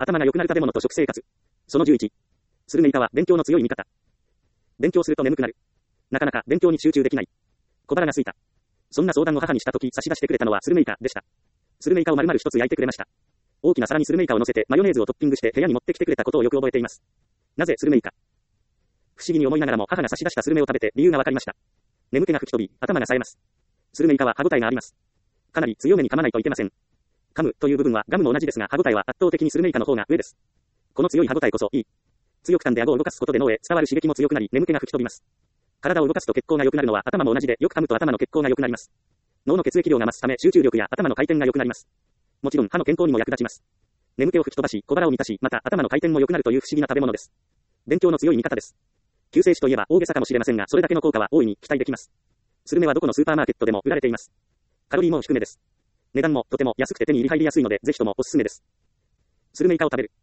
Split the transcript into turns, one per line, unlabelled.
頭が良くなる食べ物と食生活。その11。スルメイカは勉強の強い味方。勉強すると眠くなる。なかなか勉強に集中できない。小腹が空いた。そんな相談を母にしたとき差し出してくれたのはスルメイカでした。スルメイカを丸々一つ焼いてくれました。大きな皿にスルメイカを乗せてマヨネーズをトッピングして部屋に持ってきてくれたことをよく覚えています。なぜスルメイカ？不思議に思いながらも母が差し出したスルメを食べて理由がわかりました。眠気が吹き飛び、頭が冴えます。スルメイカは歯ごたえがあります。かなり強めに噛まないといけません。噛むという部分はガムも同じですが歯ごたえは圧倒的にスルメイカの方が上です。この強い歯ごたえこそいい。強く噛んで顎を動かすことで脳へ伝わる刺激も強くなり眠気が吹き飛びます。体を動かすと血行が良くなるのは頭も同じでよく噛むと頭の血行が良くなります。脳の血液量が増すため集中力や頭の回転が良くなります。もちろん歯の健康にも役立ちます。眠気を吹き飛ばし小腹を満たしまた頭の回転も良くなるという不思議な食べ物です。勉強の強い味方です。救世主といえば大げさかもしれませんがそれだけの効果は大いに期待できます。スルメはどこのスーパーマーケットでも売られています。カロリーも低めです。値段もとても安くて手に入りやすいのでぜひともおすすめです。スルメイカを食べる。